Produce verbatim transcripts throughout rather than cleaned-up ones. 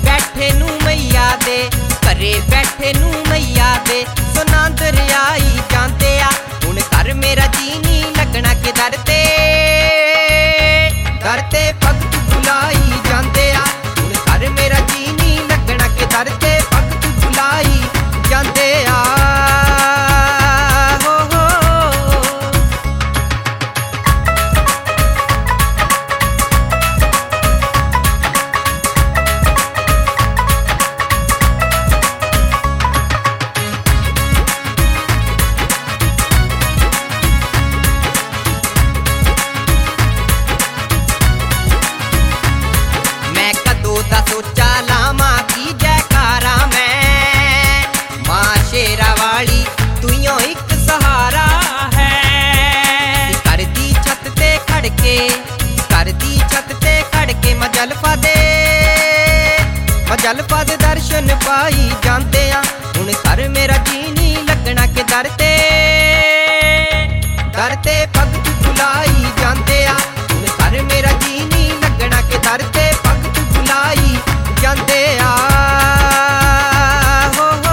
बैठे नू मैया दे, घरे बैठे नू मैया दे सुना दरियाई जांदे आ। हुण घर मेरा जी नी लगना के दर ते, दर ते भगत बुलाई जांदे आ। हुण घर मेरा जी नी लगना के दर ते भगत बुलाई जांदे आ। सोचा लामा की जयकारा मैं, मां शेरा वाली तुइयों एक सहारा है। घर दी छत ते खड़के, घर दी छत ते खड़के मजलफा दे, मजलफा दे दर्शन पाई जांदे आ। हुण घर मेरा जी नी लगना के दर ते, दर ते भगत बुलाई जांदे आ। हुण घर मेरा जी नी लगना के दर ते भगत बुलाई जांदे आ। हो हो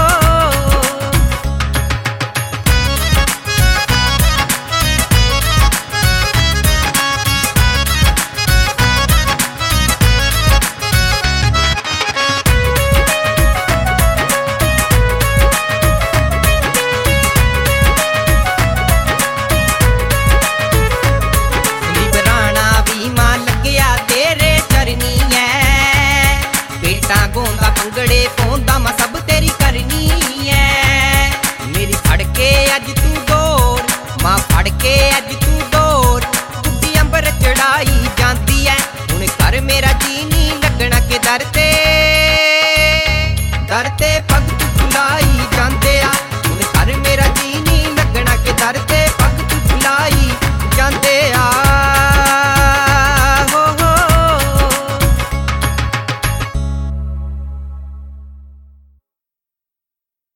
निबराना भी मां लग्या तेरे चरनी है, बेटा गोंदा पंगड़े पौंदा मैं सब तेरी करनी है। मेरी फड़के अज तू डोर, मां फड़के अज तू डोर, गुड्डी अंबर चढ़ाई जांदी है। हुण घर मेरा जी नी लगना के दर ते, दर ते